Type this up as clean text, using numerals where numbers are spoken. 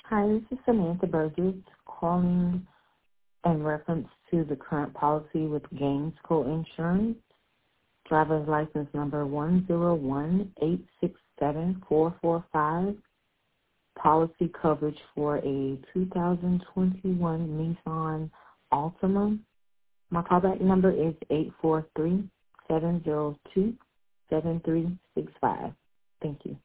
Hi, this is Samantha Burgess calling in reference to the current policy with Gaines Co-Insurance. Driver's license number 101867445. Policy coverage for a 2021 Nissan Altima. My callback number is 843-702-7365. Thank you.